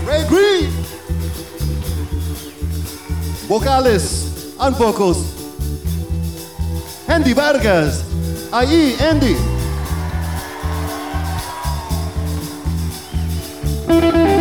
Ray Green. Vocales and vocals, Andy Vargas. Ahí, Andy.